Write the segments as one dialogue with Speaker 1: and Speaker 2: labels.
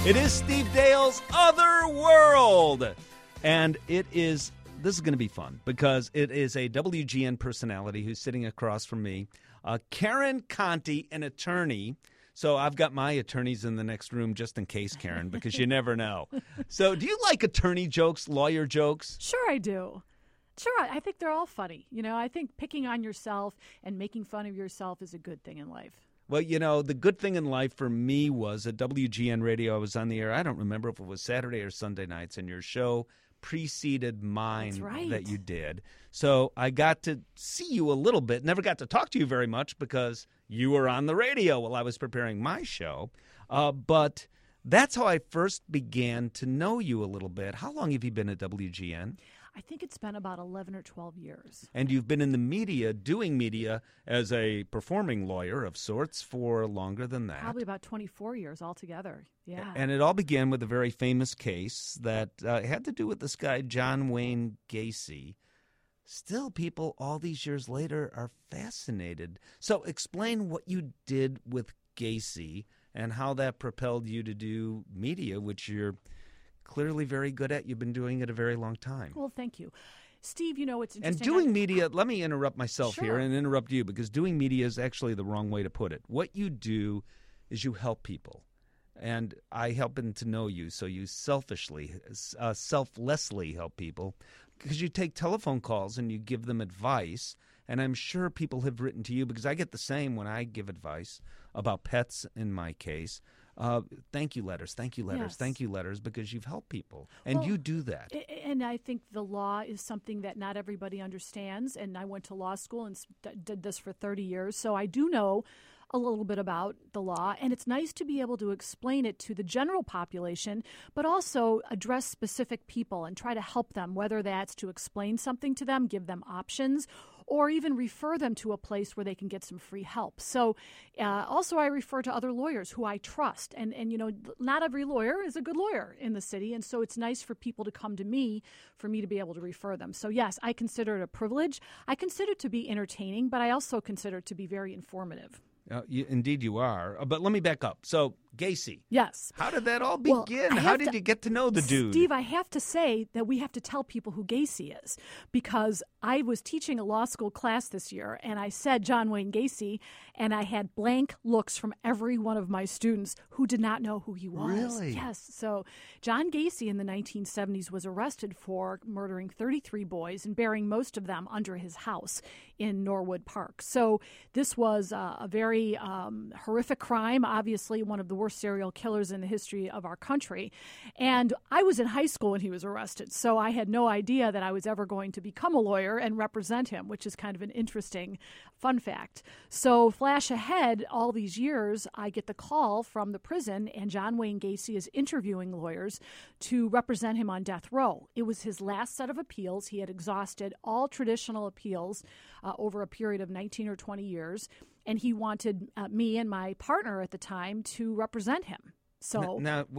Speaker 1: It is Steve Dale's Other World. And this is going to be fun because it is a WGN personality who's sitting across from me, Karen Conti, an attorney. So I've got my attorneys in the next room just in case, Karen, because you never know. So do you like attorney jokes, lawyer jokes?
Speaker 2: Sure I do. Sure, I think they're all funny. You know, I think picking on yourself and making fun of yourself is a good thing in life.
Speaker 1: Well, you know, the good thing in life for me was at WGN Radio, I was on the air. I don't remember if it was Saturday or Sunday nights, and your show preceded mine.
Speaker 2: That's right.
Speaker 1: That you did. So I got to see you a little bit. Never got to talk to you very much because you were on the radio while I was preparing my show. But that's how I first began to know you a little bit. How long have you been at WGN?
Speaker 2: I think it's been about 11 or 12 years.
Speaker 1: And you've been in the media, doing media as a performing lawyer of sorts for longer than that.
Speaker 2: Probably about 24 years altogether, yeah.
Speaker 1: And it all began with a very famous case that had to do with this guy, John Wayne Gacy. Still, people all these years later are fascinated. So explain what you did with Gacy and how that propelled you to do media, which you're clearly very good at. You've been doing it a very long time.
Speaker 2: Well, thank you. Steve, you know, it's interesting.
Speaker 1: And doing media, let me interrupt myself
Speaker 2: Sure.
Speaker 1: here and interrupt you because doing media is actually the wrong way to put it. What you do is you help people. And I happen to know you, so you selflessly help people because you take telephone calls and you give them advice. And I'm sure people have written to you because I get the same when I give advice about pets in my case. Thank you letters,
Speaker 2: Yes.
Speaker 1: thank you letters, because you've helped people, and
Speaker 2: Well,
Speaker 1: you do that.
Speaker 2: And I think the law is something that not everybody understands, and I went to law school and did this for 30 years, so I do know a little bit about the law, and it's nice to be able to explain it to the general population, but also address specific people and try to help them, whether that's to explain something to them, give them options, or even refer them to a place where they can get some free help. So also I refer to other lawyers who I trust. And, you know, not every lawyer is a good lawyer in the city. And so it's nice for people to come to me for me to be able to refer them. So, yes, I consider it a privilege. I consider it to be entertaining, but I also consider it to be very informative.
Speaker 1: Indeed you are. But let me back up. So, Gacy.
Speaker 2: Yes.
Speaker 1: How did that all
Speaker 2: Well,
Speaker 1: begin? How did you get to know the dude?
Speaker 2: Steve, I have to say that we have to tell people who Gacy is because I was teaching a law school class this year and I said John Wayne Gacy and I had blank looks from every one of my students who did not know who he was.
Speaker 1: Really?
Speaker 2: Yes. So John Gacy in the 1970s was arrested for murdering 33 boys and burying most of them under his house in Norwood Park. So this was a very horrific crime, obviously one of the worst serial killers in the history of our country. And I was in high school when he was arrested, so I had no idea that I was ever going to become a lawyer and represent him, which is kind of an interesting fun fact. So flash ahead all these years, I get the call from the prison, and John Wayne Gacy is interviewing lawyers to represent him on death row. It was his last set of appeals. He had exhausted all traditional appeals over a period of 19 or 20 years. And he wanted me and my partner at the time to represent him. So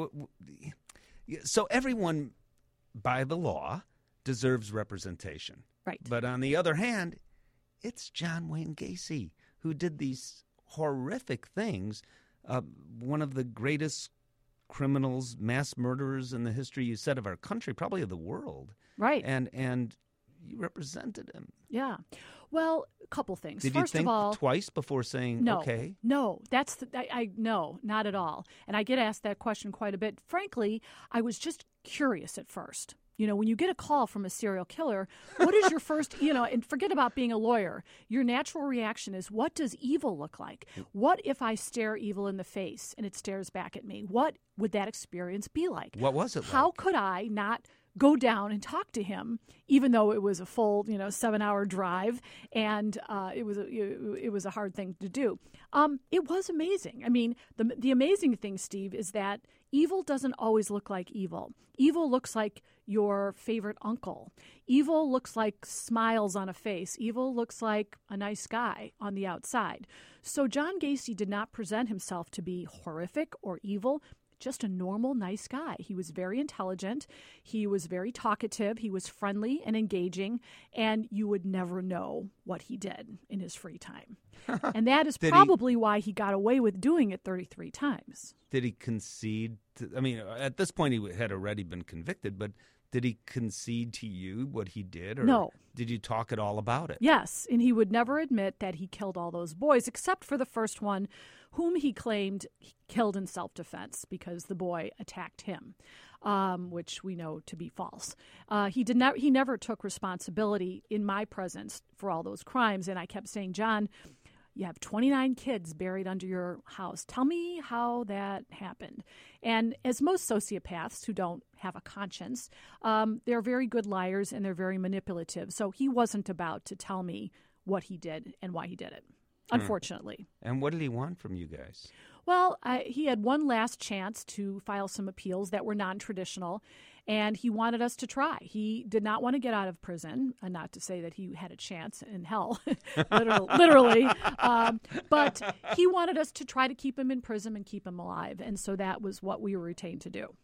Speaker 1: so everyone, by the law, deserves representation.
Speaker 2: Right.
Speaker 1: But on the other hand, it's John Wayne Gacy who did these horrific things. One of the greatest criminals, mass murderers in the history, you said, of our country, probably of the world.
Speaker 2: Right.
Speaker 1: And you represented him.
Speaker 2: Yeah. Well, a couple things.
Speaker 1: Did
Speaker 2: First
Speaker 1: you think
Speaker 2: of all,
Speaker 1: twice before saying,
Speaker 2: no,
Speaker 1: okay?
Speaker 2: No, no, not at all. And I get asked that question quite a bit. Frankly, I was just curious at first. You know, when you get a call from a serial killer, what is your first, and forget about being a lawyer. Your natural reaction is, what does evil look like? What if I stare evil in the face and it stares back at me? What would that experience be like?
Speaker 1: What was it like?
Speaker 2: How could I not go down and talk to him, even though it was a full, 7-hour drive, and it was a hard thing to do. It was amazing. I mean, the amazing thing, Steve, is that evil doesn't always look like evil. Evil looks like your favorite uncle. Evil looks like smiles on a face. Evil looks like a nice guy on the outside. So John Gacy did not present himself to be horrific or evil. just a normal, nice guy. He was very intelligent. He was very talkative. He was friendly and engaging, and you would never know what he did in his free time. And that is probably why he got away with doing it 33 times.
Speaker 1: Did he concede? At this point, he had already been convicted, but did he concede to you what he did? Or
Speaker 2: no.
Speaker 1: Did you talk at all about it?
Speaker 2: Yes, and he would never admit that he killed all those boys, except for the first one, whom he claimed he killed in self-defense because the boy attacked him, which we know to be false. He never took responsibility in my presence for all those crimes, and I kept saying, John, you have 29 kids buried under your house. Tell me how that happened. And as most sociopaths who don't have a conscience, they're very good liars and they're very manipulative. So he wasn't about to tell me what he did and why he did it, unfortunately.
Speaker 1: And what did he want from you guys?
Speaker 2: Well, he had one last chance to file some appeals that were non-traditional, and he wanted us to try. He did not want to get out of prison, not to say that he had a chance in hell, literally, but he wanted us to try to keep him in prison and keep him alive, and so that was what we were retained to do.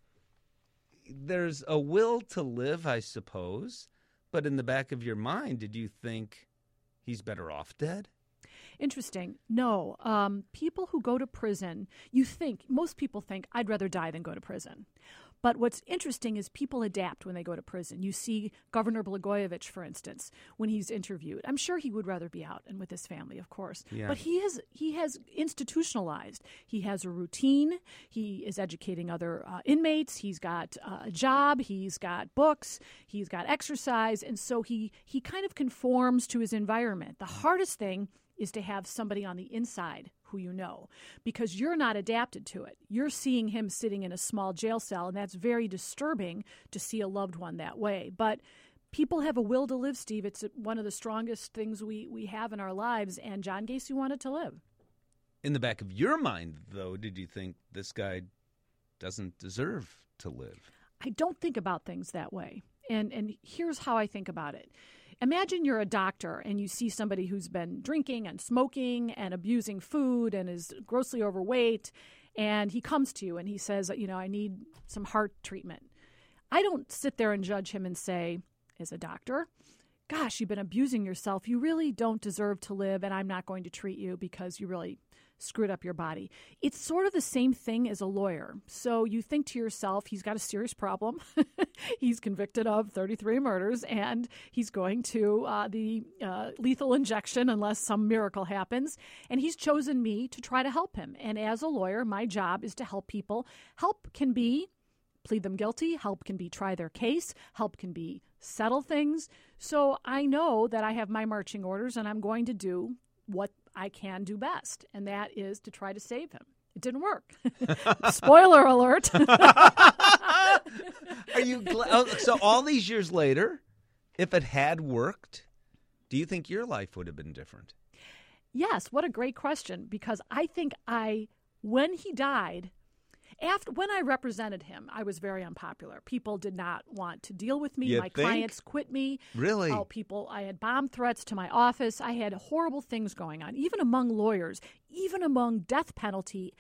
Speaker 1: There's a will to live, I suppose, but in the back of your mind, did you think he's better off dead?
Speaker 2: Interesting. No. People who go to prison, most people think, I'd rather die than go to prison. But what's interesting is people adapt when they go to prison. You see Governor Blagojevich, for instance, when he's interviewed. I'm sure he would rather be out and with his family, of course.
Speaker 1: Yeah.
Speaker 2: But he has institutionalized. He has a routine. He is educating other inmates. He's got a job. He's got books. He's got exercise. And so he kind of conforms to his environment. The hardest thing is to have somebody on the inside who you know, because you're not adapted to it. You're seeing him sitting in a small jail cell, and that's very disturbing to see a loved one that way. But people have a will to live, Steve. It's one of the strongest things we have in our lives, and John Gacy wanted to live.
Speaker 1: In the back of your mind, though, did you think this guy doesn't deserve to live?
Speaker 2: I don't think about things that way, and here's how I think about it. Imagine you're a doctor and you see somebody who's been drinking and smoking and abusing food and is grossly overweight, and he comes to you and he says, I need some heart treatment. I don't sit there and judge him and say, as a doctor, gosh, you've been abusing yourself. You really don't deserve to live, and I'm not going to treat you because you really screwed up your body. It's sort of the same thing as a lawyer. So you think to yourself, he's got a serious problem. He's convicted of 33 murders, and he's going to the lethal injection unless some miracle happens. And he's chosen me to try to help him. And as a lawyer, my job is to help people. Help can be plead them guilty. Help can be try their case. Help can be settle things. So I know that I have my marching orders, and I'm going to do what I can do best, and that is to try to save him. It didn't work. Spoiler alert.
Speaker 1: Are you so all these years later, if it had worked, do you think your life would have been different?
Speaker 2: Yes, what a great question, because I think when he died, when I represented him, I was very unpopular. People did not want to deal with me. Clients quit me.
Speaker 1: Really?
Speaker 2: I had bomb threats to my office. I had horrible things going on, even among lawyers, even among death penalty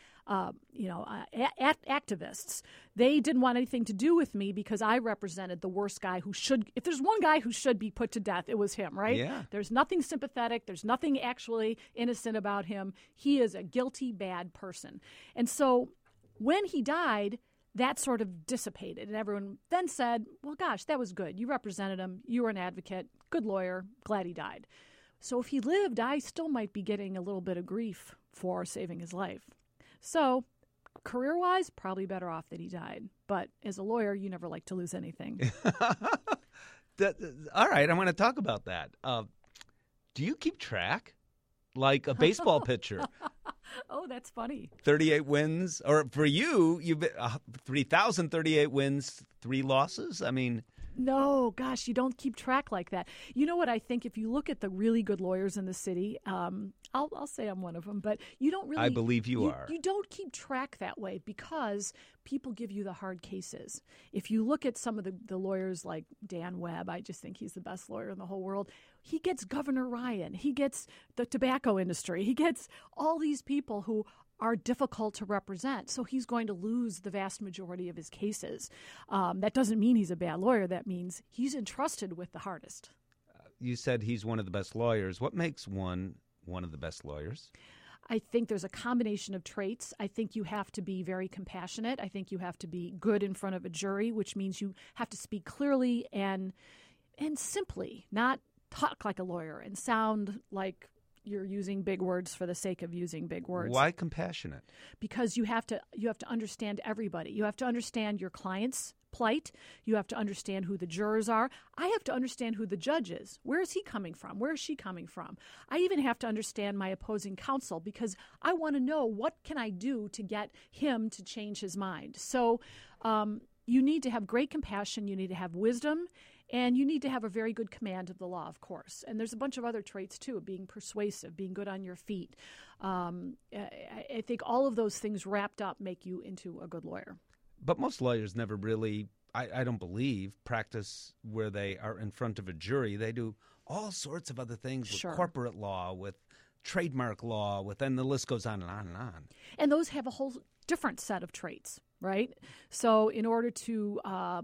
Speaker 2: activists. They didn't want anything to do with me because I represented the worst guy if there's one guy who should be put to death, it was him, right?
Speaker 1: Yeah.
Speaker 2: There's nothing sympathetic. There's nothing actually innocent about him. He is a guilty, bad person. And so when he died, that sort of dissipated, and everyone then said, well, gosh, that was good. You represented him. You were an advocate. Good lawyer. Glad he died. So if he lived, I still might be getting a little bit of grief for saving his life. So career-wise, probably better off that he died. But as a lawyer, you never like to lose anything.
Speaker 1: All right, I want to talk about that. Do you keep track? Like a baseball pitcher.
Speaker 2: Oh, that's funny.
Speaker 1: 38 wins. Or for you, you've 3,038 wins, 3 losses. I mean,
Speaker 2: no, gosh, you don't keep track like that. You know what I think? If you look at the really good lawyers in the city, I'll say I'm one of them, but you don't really.
Speaker 1: I believe you are.
Speaker 2: You don't keep track that way because people give you the hard cases. If you look at some of the lawyers like Dan Webb, I just think he's the best lawyer in the whole world. He gets Governor Ryan. He gets the tobacco industry. He gets all these people who are difficult to represent. So he's going to lose the vast majority of his cases. That doesn't mean he's a bad lawyer. That means he's entrusted with the hardest.
Speaker 1: You said he's one of the best lawyers. What makes one of the best lawyers?
Speaker 2: I think there's a combination of traits. I think you have to be very compassionate. I think you have to be good in front of a jury, which means you have to speak clearly and simply, not talk like a lawyer and sound like you're using big words for the sake of using big words.
Speaker 1: Why compassionate?
Speaker 2: Because you have to understand everybody. You have to understand your client's plight. You have to understand who the jurors are. I have to understand who the judge is. Where is he coming from? Where is she coming from? I even have to understand my opposing counsel because I want to know what can I do to get him to change his mind. So you need to have great compassion. You need to have wisdom. And you need to have a very good command of the law, of course. And there's a bunch of other traits, too, being persuasive, being good on your feet. I think all of those things wrapped up make you into a good lawyer.
Speaker 1: But most lawyers never really, I don't believe, practice where they are in front of a jury. They do all sorts of other things with
Speaker 2: Sure.
Speaker 1: corporate law, with trademark law, and the list goes on and on and on.
Speaker 2: And those have a whole different set of traits, right? So in order to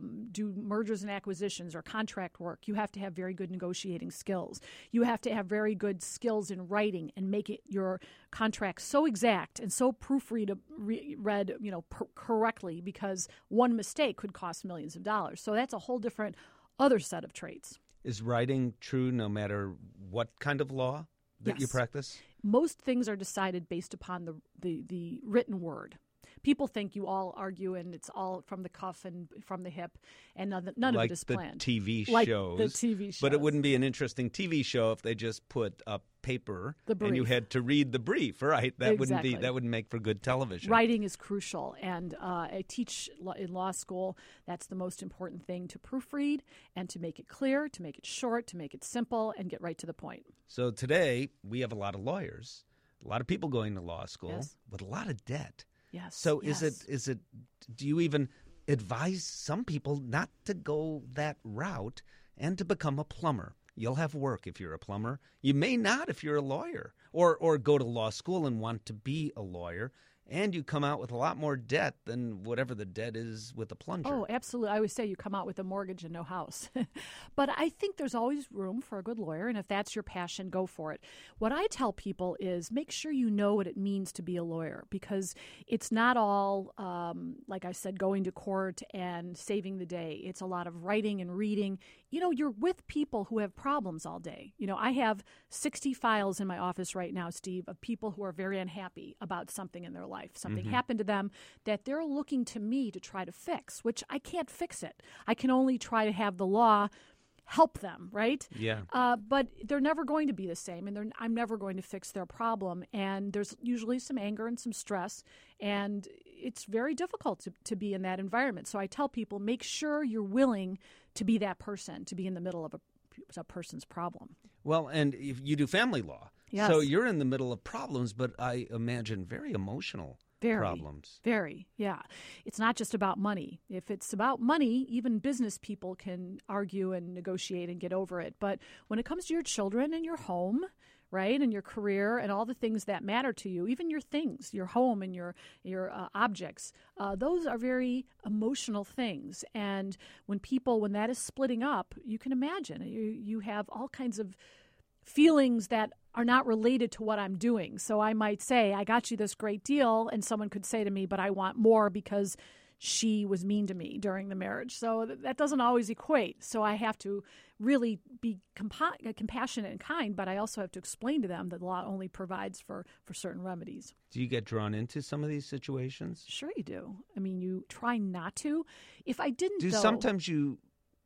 Speaker 2: do mergers and acquisitions or contract work, you have to have very good negotiating skills. You have to have very good skills in writing and make it your contract so exact and so proofread read, correctly, because one mistake could cost millions of dollars. So that's a whole different other set of traits.
Speaker 1: Is writing true no matter what kind of law that you
Speaker 2: Yes.
Speaker 1: practice?
Speaker 2: Most things are decided based upon the written word. People think you all argue and it's all from the cuff and from the hip, and none of it is planned.
Speaker 1: Like the TV
Speaker 2: Like
Speaker 1: shows.
Speaker 2: the TV shows.
Speaker 1: But it wouldn't be an interesting TV show if they just put up paper
Speaker 2: The
Speaker 1: and you
Speaker 2: brief.
Speaker 1: had to read the brief, right? That
Speaker 2: Exactly.
Speaker 1: wouldn't make for good television.
Speaker 2: Writing is crucial, and I teach in law school. That's the most important thing, to proofread and to make it clear, to make it short, to make it simple, and get right to the point.
Speaker 1: So today we have a lot of lawyers, a lot of people going to law school
Speaker 2: Yes.
Speaker 1: with a lot of debt.
Speaker 2: Yes.
Speaker 1: So
Speaker 2: yes.
Speaker 1: is it do you even advise some people not to go that route and to become a plumber? You'll have work if you're a plumber. You may not if you're a lawyer, or go to law school and want to be a lawyer, and you come out with a lot more debt than whatever the debt is with a plunger.
Speaker 2: Oh, absolutely. I always say you come out with a mortgage and no house. But I think there's always room for a good lawyer, and if that's your passion, go for it. What I tell people is make sure you know what it means to be a lawyer, because it's not all, like I said, going to court and saving the day. It's a lot of writing and reading. You're with people who have problems all day. I have 60 files in my office right now, Steve, of people who are very unhappy about something in their life. Something happened to them that they're looking to me to try to fix, which I can't fix it. I can only try to have the law help them, right?
Speaker 1: Yeah.
Speaker 2: But they're never going to be the same, and I'm never going to fix their problem. And there's usually some anger and some stress, and it's very difficult to be in that environment. So I tell people, make sure you're willing to be that person, to be in the middle of a person's problem.
Speaker 1: Well, and if you do family law.
Speaker 2: Yes.
Speaker 1: So you're in the middle of problems, but I imagine very emotional problems.
Speaker 2: Very, yeah. It's not just about money. If it's about money, even business people can argue and negotiate and get over it. But when it comes to your children and your home, right, and your career and all the things that matter to you, even your things, your home and your objects, those are very emotional things. And when that is splitting up, you can imagine you have all kinds of feelings that are not related to what I'm doing. So I might say, I got you this great deal, and someone could say to me, but I want more because she was mean to me during the marriage. So that doesn't always equate. So I have to really be compassionate and kind, but I also have to explain to them that the law only provides for certain remedies.
Speaker 1: Do you get drawn into some of these situations?
Speaker 2: Sure you do. I mean, you try not to. If I didn't,
Speaker 1: Do sometimes you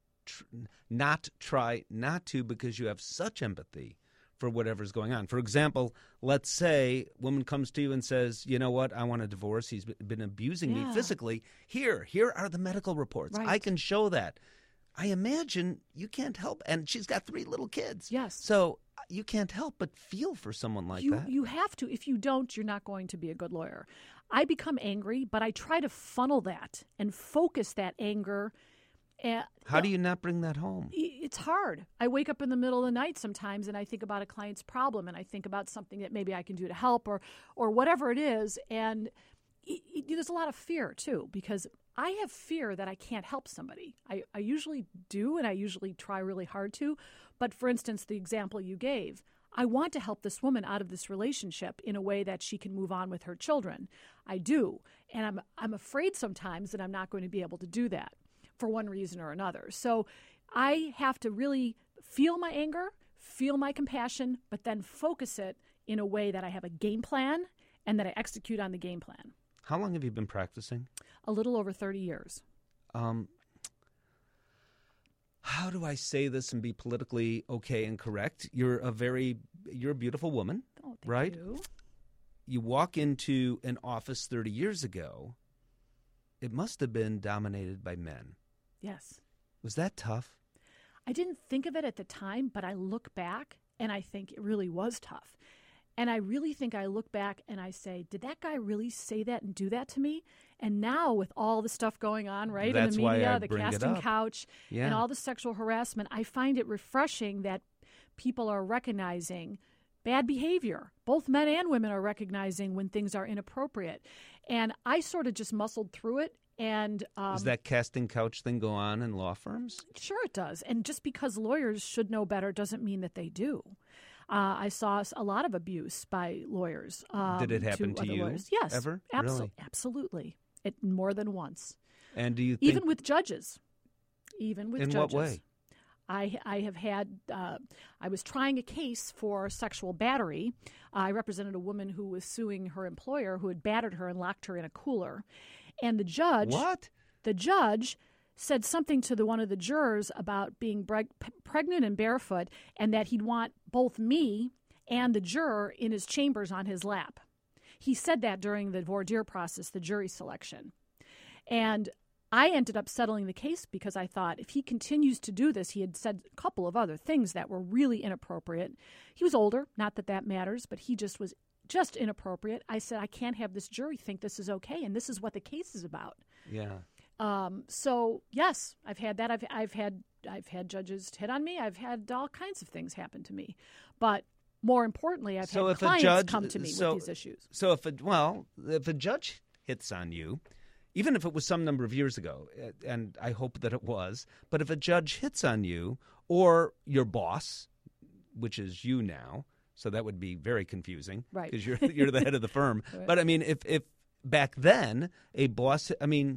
Speaker 1: try not to because you have such empathy for whatever's going on? For example, let's say a woman comes to you and says, you know what, I want a divorce. He's been abusing me physically. Here are the medical reports.
Speaker 2: Right.
Speaker 1: I can show that. I imagine you can't help. And she's got 3 little kids.
Speaker 2: Yes.
Speaker 1: So you can't help but feel for someone like that.
Speaker 2: You have to. If you don't, you're not going to be a good lawyer. I become angry, but I try to funnel that and focus that anger And
Speaker 1: How do you not bring that home?
Speaker 2: it's hard. I wake up in the middle of the night sometimes and I think about a client's problem and I think about something that maybe I can do to help or whatever it is. And there's a lot of fear too, because I have fear that I can't help somebody. I usually do, and I usually try really hard to. But for instance, the example you gave, I want to help this woman out of this relationship in a way that she can move on with her children. I do. And I'm afraid sometimes that I'm not going to be able to do that for one reason or another. So I have to really feel my anger, feel my compassion, but then focus it in a way that I have a game plan and that I execute on the game plan.
Speaker 1: How long have you been practicing?
Speaker 2: A little over 30 years.
Speaker 1: How do I say this and be politically okay and correct? You're a beautiful woman,
Speaker 2: Oh, thank
Speaker 1: right?
Speaker 2: you.
Speaker 1: You walk into an office 30 years ago, it must have been dominated by men.
Speaker 2: Yes.
Speaker 1: Was that tough?
Speaker 2: I didn't think of it at the time, but I look back and I think it really was tough. And I really think I look back and I say, did that guy really say that and do that to me? And now with all the stuff going on, right,
Speaker 1: That's
Speaker 2: in the
Speaker 1: why I
Speaker 2: media, the
Speaker 1: bring it
Speaker 2: casting
Speaker 1: up.
Speaker 2: couch,
Speaker 1: Yeah.
Speaker 2: and all the sexual harassment, I find it refreshing that people are recognizing bad behavior. Both men and women are recognizing when things are inappropriate. And I sort of just muscled through it. And
Speaker 1: Does that casting couch thing go on in law firms?
Speaker 2: Sure it does. And just because lawyers should know better doesn't mean that they do. I saw a lot of abuse by lawyers.
Speaker 1: Did it happen to
Speaker 2: other
Speaker 1: you?
Speaker 2: lawyers. Yes.
Speaker 1: Ever? Really?
Speaker 2: Absolutely. More than once.
Speaker 1: And do you think...
Speaker 2: Even with judges.
Speaker 1: In
Speaker 2: judges.
Speaker 1: what way?
Speaker 2: I have had, I was trying a case for sexual battery. I represented a woman who was suing her employer who had battered her and locked her in a cooler. And the judge...
Speaker 1: What?
Speaker 2: The judge said something to one of the jurors about being pregnant and barefoot and that he'd want both me and the juror in his chambers on his lap. He said that during the voir dire process, the jury selection. And I ended up settling the case because I thought if he continues to do this, he had said a couple of other things that were really inappropriate. He was older, not that that matters, but he just was just inappropriate. I said, I can't have this jury think this is okay, and this is what the case is about.
Speaker 1: Yeah.
Speaker 2: So yes, I've had that. I've had judges hit on me. I've had all kinds of things happen to me, but more importantly, I've had clients come to me with these issues.
Speaker 1: So if a judge hits on you, even if it was some number of years ago, and I hope that it was, but if a judge hits on you or your boss, which is you now, so that would be very confusing,
Speaker 2: right?
Speaker 1: Because you're the head of the firm.
Speaker 2: Right.
Speaker 1: But I mean, if back then a boss, I mean.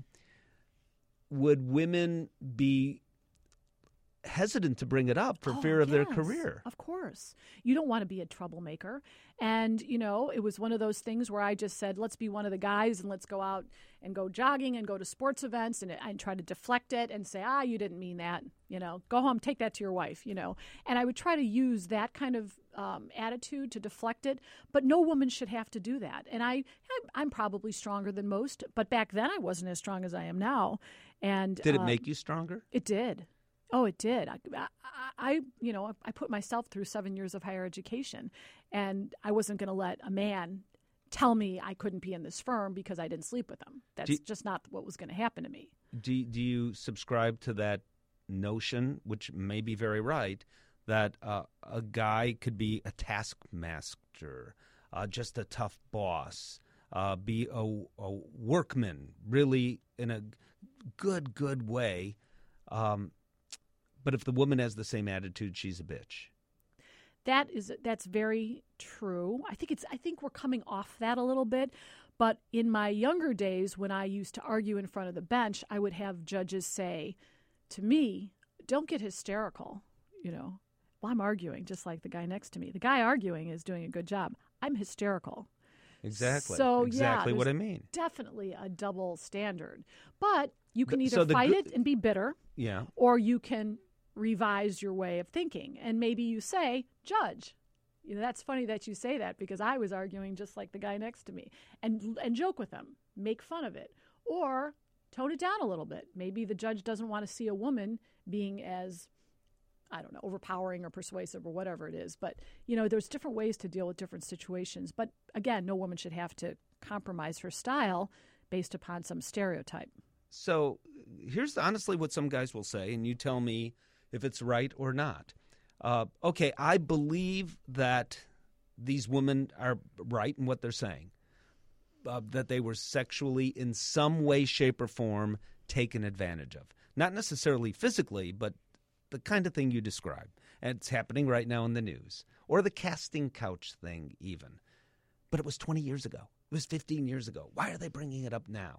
Speaker 1: Would women be hesitant to bring it up for fear of their career?
Speaker 2: Of course. You don't want to be a troublemaker. And, it was one of those things where I just said, let's be one of the guys and let's go out and go jogging and go to sports events and try to deflect it and say, you didn't mean that. Go home, take that to your wife, And I would try to use that kind of attitude to deflect it. But no woman should have to do that. And I'm probably stronger than most. But back then I wasn't as strong as I am now. And
Speaker 1: did it make you stronger?
Speaker 2: It did. Oh, it did. I put myself through 7 years of higher education, and I wasn't going to let a man tell me I couldn't be in this firm because I didn't sleep with him. That's just not what was going to happen to me.
Speaker 1: Do you subscribe to that notion, which may be very right, that a guy could be a taskmaster, just a tough boss, be a workman, really in a good way, but if the woman has the same attitude, she's a bitch.
Speaker 2: That's very true. I think we're coming off that a little bit. But in my younger days, when I used to argue in front of the bench, I would have judges say to me, "Don't get hysterical." Well, I'm arguing just like the guy next to me. The guy arguing is doing a good job. I'm hysterical.
Speaker 1: Exactly.
Speaker 2: So
Speaker 1: exactly what I mean.
Speaker 2: Definitely a double standard. But you can either fight it and be bitter, or you can revise your way of thinking. And maybe you say, "Judge, that's funny that you say that because I was arguing just like the guy next to me," and joke with them, make fun of it, or tone it down a little bit. Maybe the judge doesn't want to see a woman being as, I don't know, overpowering or persuasive or whatever it is. But, there's different ways to deal with different situations. But again, no woman should have to compromise her style based upon some stereotype.
Speaker 1: So here's honestly what some guys will say, and you tell me if it's right or not. Okay, I believe that these women are right in what they're saying, that they were sexually in some way, shape, or form taken advantage of. Not necessarily physically, but the kind of thing you describe. And it's happening right now in the news. Or the casting couch thing even. But it was 20 years ago. It was 15 years ago. Why are they bringing it up now?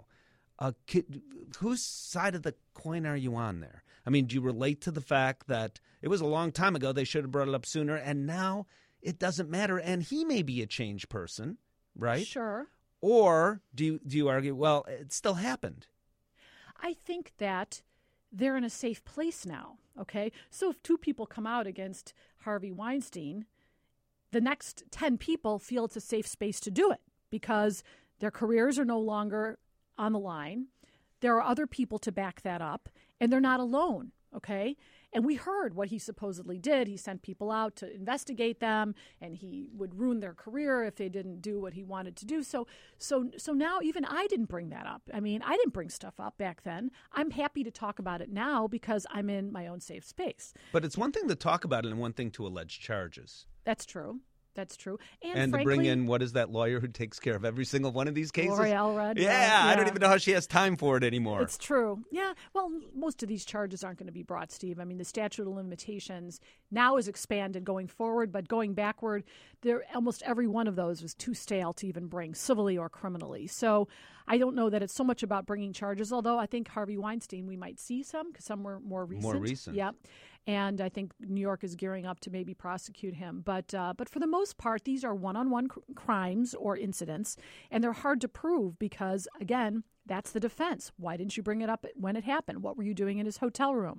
Speaker 1: Whose side of the coin are you on there? I mean, do you relate to the fact that it was a long time ago, they should have brought it up sooner, and now it doesn't matter, and he may be a changed person, right?
Speaker 2: Sure.
Speaker 1: Or do you argue, well, it still happened?
Speaker 2: I think that they're in a safe place now, okay? So if 2 people come out against Harvey Weinstein, the next 10 people feel it's a safe space to do it because their careers are no longer on the line. There are other people to back that up, and they're not alone, okay? And we heard what he supposedly did. He sent people out to investigate them, and he would ruin their career if they didn't do what he wanted to do. So now even I didn't bring that up. I mean, I didn't bring stuff up back then. I'm happy to talk about it now because I'm in my own safe space.
Speaker 1: But it's one thing to talk about it and one thing to allege charges.
Speaker 2: That's true. That's true.
Speaker 1: And frankly, to bring in, what is that lawyer who takes care of every single one of these cases?
Speaker 2: Lori Elrod.
Speaker 1: Yeah, I don't even know how she has time for it anymore.
Speaker 2: It's true. Yeah, well, most of these charges aren't going to be brought, Steve. I mean, the statute of limitations now is expanded going forward, but going backward, almost every one of those was too stale to even bring civilly or criminally. So I don't know that it's so much about bringing charges, although I think Harvey Weinstein, we might see some because some were more recent.
Speaker 1: More recent.
Speaker 2: Yeah. And I think New York is gearing up to maybe prosecute him. But for the most part, these are one-on-one crimes or incidents, and they're hard to prove because, again, that's the defense. Why didn't you bring it up when it happened? What were you doing in his hotel room?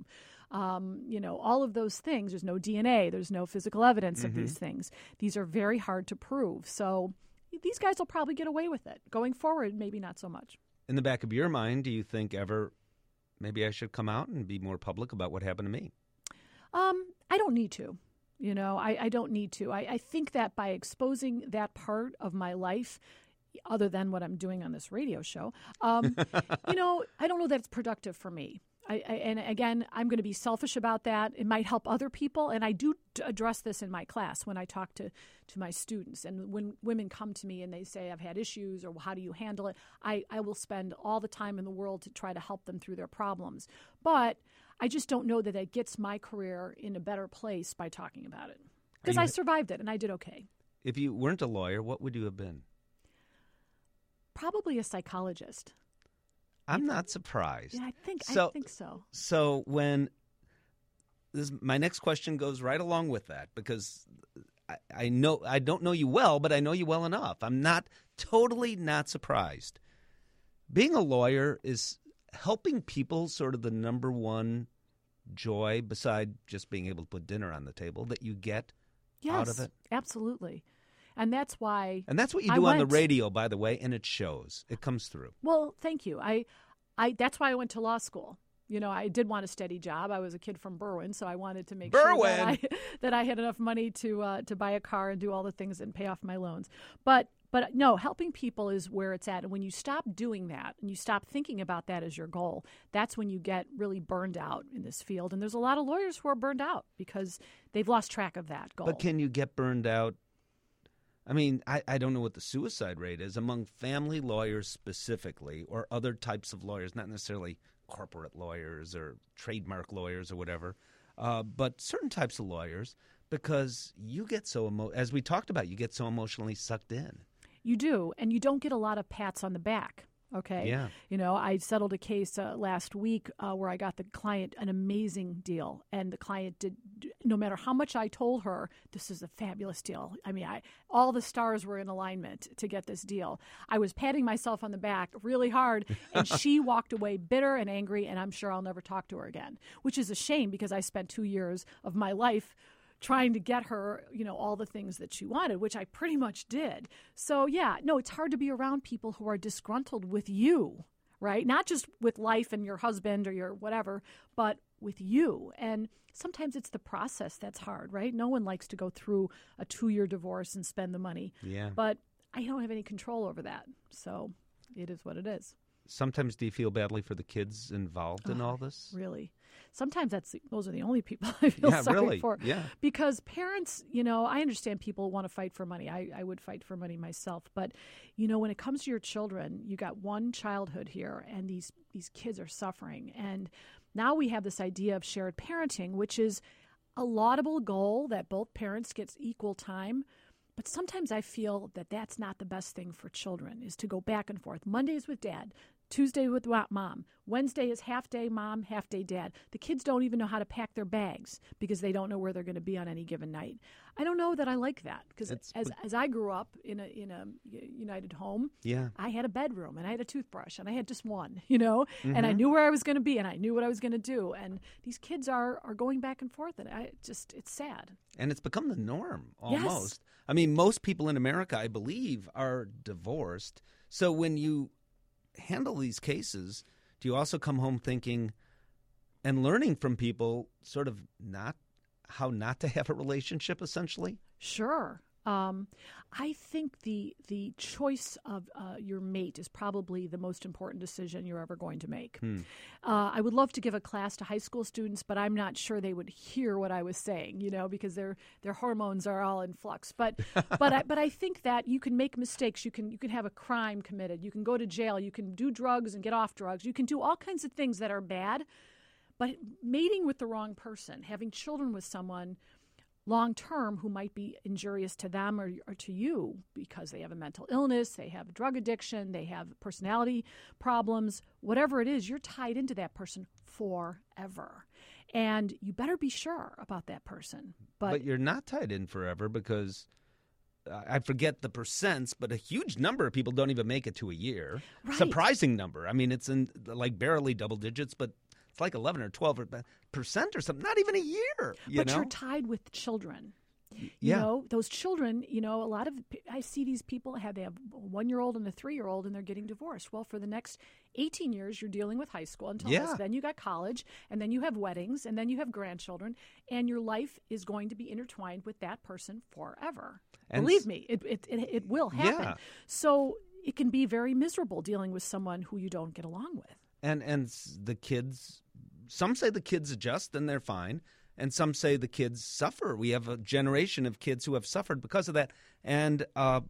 Speaker 2: All of those things. There's no DNA. There's no physical evidence of these things. These are very hard to prove. So these guys will probably get away with it. Going forward, maybe not so much.
Speaker 1: In the back of your mind, do you think ever maybe I should come out and be more public about what happened to me?
Speaker 2: I don't need to. I don't need to. I think that by exposing that part of my life, other than what I'm doing on this radio show, I don't know that it's productive for me. And again, I'm going to be selfish about that. It might help other people. And I do address this in my class when I talk to my students. And when women come to me and they say, I've had issues or how do you handle it, I will spend all the time in the world to try to help them through their problems. But I just don't know that it gets my career in a better place by talking about it. Because I survived it and I did okay.
Speaker 1: If you weren't a lawyer, what would you have been?
Speaker 2: Probably a psychologist.
Speaker 1: I'm not surprised.
Speaker 2: Yeah, I think so.
Speaker 1: So when my next question goes right along with that, because I don't know you well, but I know you well enough. I'm totally not surprised. Being a lawyer is helping people sort of the number one joy, beside just being able to put dinner on the table, that you get out of it.
Speaker 2: Yes, absolutely. And that's why.
Speaker 1: And that's what you do on the radio, by the way, and it shows. It comes through.
Speaker 2: Well, thank you. That's why I went to law school. I did want a steady job. I was a kid from Berwyn, so I wanted to make sure that I had enough money to buy a car and do all the things and pay off my loans. But no, helping people is where it's at. And when you stop doing that and you stop thinking about that as your goal, that's when you get really burned out in this field. And there's a lot of lawyers who are burned out because they've lost track of that goal.
Speaker 1: But can you get burned out? I mean, I don't know what the suicide rate is among family lawyers specifically, or other types of lawyers, not necessarily corporate lawyers or trademark lawyers or whatever, but certain types of lawyers, because you get so, as we talked about, you get so emotionally sucked in. You
Speaker 2: do, and you don't get a lot of pats on the back. Okay.
Speaker 1: Yeah.
Speaker 2: I settled a case last week where I got the client an amazing deal, and the client did. No matter how much I told her, this is a fabulous deal. I mean, all the stars were in alignment to get this deal. I was patting myself on the back really hard, and she walked away bitter and angry, and I'm sure I'll never talk to her again, which is a shame because I spent 2 years of my life trying to get her, all the things that she wanted, which I pretty much did. So, yeah, no, it's hard to be around people who are disgruntled with you, right? Not just with life and your husband or your whatever, but with you. And sometimes it's the process that's hard, right? No one likes to go through a 2-year divorce and spend the money.
Speaker 1: Yeah.
Speaker 2: But I don't have any control over that. So it is what it is.
Speaker 1: sometimes do you feel badly for the kids involved in all this?
Speaker 2: Really. Sometimes those are the only people I feel sorry for.
Speaker 1: Yeah.
Speaker 2: Because parents, I understand people want to fight for money. I would fight for money myself. But, when it comes to your children, you got one childhood here, and these kids are suffering. And now we have this idea of shared parenting, which is a laudable goal that both parents get equal time. But sometimes I feel that that's not the best thing for children, is to go back and forth. Mondays with dad, Tuesday with mom. Wednesday is half day mom, half day dad. The kids don't even know how to pack their bags because they don't know where they're going to be on any given night. I don't know that I like that, because as I grew up in a United home, I had a bedroom and I had a toothbrush and I had just one, and I knew where I was going to be and I knew what I was going to do. And these kids are going back and forth, and it's sad.
Speaker 1: And it's become the norm almost.
Speaker 2: Yes.
Speaker 1: I mean, most people in America, I believe, are divorced. So when you handle these cases, do you also come home thinking and learning from people sort of how not to have a relationship, essentially?
Speaker 2: Sure. I think the choice of your mate is probably the most important decision you're ever going to make. I would love to give a class to high school students, but I'm not sure they would hear what I was saying, because their hormones are all in flux. But I think that you can make mistakes. You can have a crime committed. You can go to jail. You can do drugs and get off drugs. You can do all kinds of things that are bad. But mating with the wrong person, having children with someone long-term who might be injurious to them or to you because they have a mental illness, they have a drug addiction, they have personality problems, whatever it is, you're tied into that person forever. And you better be sure about that person.
Speaker 1: But you're not tied in forever, because I forget the percents, but a huge number of people don't even make it to a year.
Speaker 2: Right.
Speaker 1: Surprising number. I mean, it's in barely double digits, but it's like 11 or 12% or something, not even a year.
Speaker 2: But you're tied with children. Those children, I see these people, they have a 1-year-old and a 3-year-old, and they're getting divorced. Well, for the next 18 years, you're dealing with high school until then you got college, and then you have weddings, and then you have grandchildren, and your life is going to be intertwined with that person forever. And believe me, it will happen.
Speaker 1: Yeah.
Speaker 2: So it can be very miserable dealing with someone who you don't get along with.
Speaker 1: And the kids, some say the kids adjust and they're fine, and some say the kids suffer. We have a generation of kids who have suffered because of that, and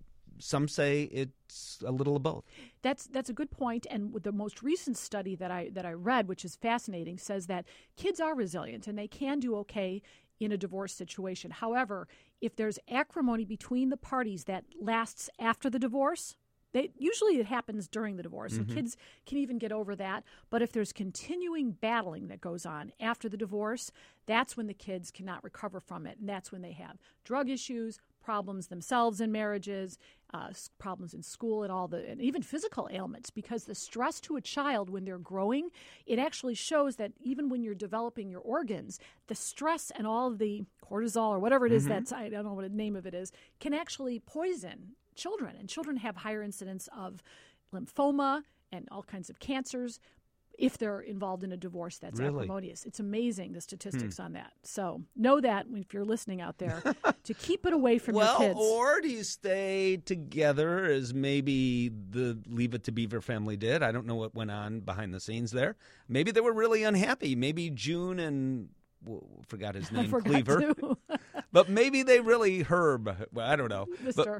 Speaker 1: some say it's a little of both.
Speaker 2: That's a good point. And with the most recent study that I read, which is fascinating, says that kids are resilient and they can do okay in a divorce situation. However, if there's acrimony between the parties that lasts after the divorce, usually it happens during the divorce, and kids can even get over that. But if there's continuing battling that goes on after the divorce, that's when the kids cannot recover from it, and that's when they have drug issues, problems themselves in marriages, problems in school, and even physical ailments. Because the stress to a child when they're growing, it actually shows that even when you're developing your organs, the stress and all of the cortisol or whatever it is I don't know what the name of it is, can actually poison children. And children have higher incidence of lymphoma and all kinds of cancers if they're involved in a divorce that's acrimonious. It's amazing, the statistics on that. So know that if you're listening out there, to keep it away from your kids.
Speaker 1: Or do you stay together as maybe the Leave It to Beaver family did? I don't know what went on behind the scenes there. Maybe they were really unhappy. Maybe June and forgot his name, Cleaver. But maybe they really, Herb, I don't know.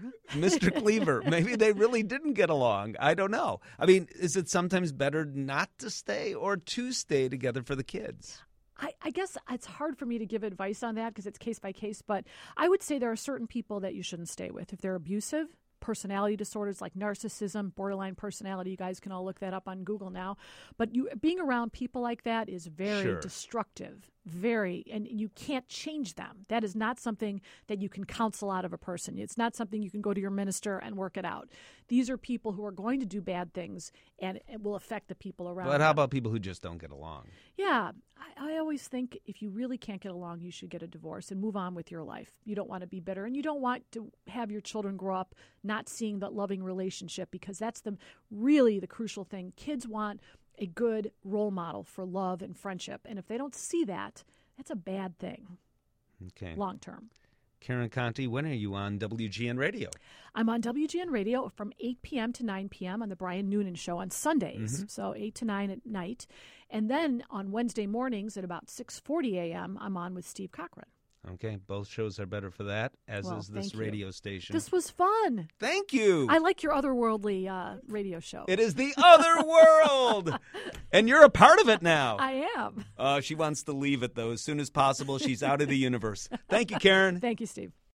Speaker 1: Mr. Cleaver, maybe they really didn't get along. I don't know. I mean, is it sometimes better not to stay or to stay together for the kids?
Speaker 2: I guess it's hard for me to give advice on that because it's case by case, but I would say there are certain people that you shouldn't stay with. If they're abusive, personality disorders like narcissism, borderline personality, you guys can all look that up on Google now. But being around people like that is very destructive. And you can't change them. That is not something that you can counsel out of a person. It's not something you can go to your minister and work it out. These are people who are going to do bad things, and it will affect the people around them.
Speaker 1: But how about people who just don't get along?
Speaker 2: Yeah, I always think if you really can't get along, you should get a divorce and move on with your life. You don't want to be bitter, and you don't want to have your children grow up not seeing that loving relationship, because that's really the crucial thing. Kids want a good role model for love and friendship. And if they don't see that, that's a bad thing.
Speaker 1: Okay.
Speaker 2: Long term.
Speaker 1: Karen Conti, when are you on WGN Radio?
Speaker 2: I'm on WGN Radio from 8 p.m. to 9 p.m. on the Brian Noonan Show on Sundays, so 8 to 9 at night. And then on Wednesday mornings at about 6:40 a.m., I'm on with Steve Cochran.
Speaker 1: Okay, both shows are better for that, as is this radio station.
Speaker 2: This was fun.
Speaker 1: Thank you.
Speaker 2: I like your otherworldly radio show.
Speaker 1: It is the other world, and you're a part of it now.
Speaker 2: I am.
Speaker 1: She wants to leave it, though, as soon as possible. She's out of the universe. Thank you, Karen.
Speaker 2: Thank you, Steve.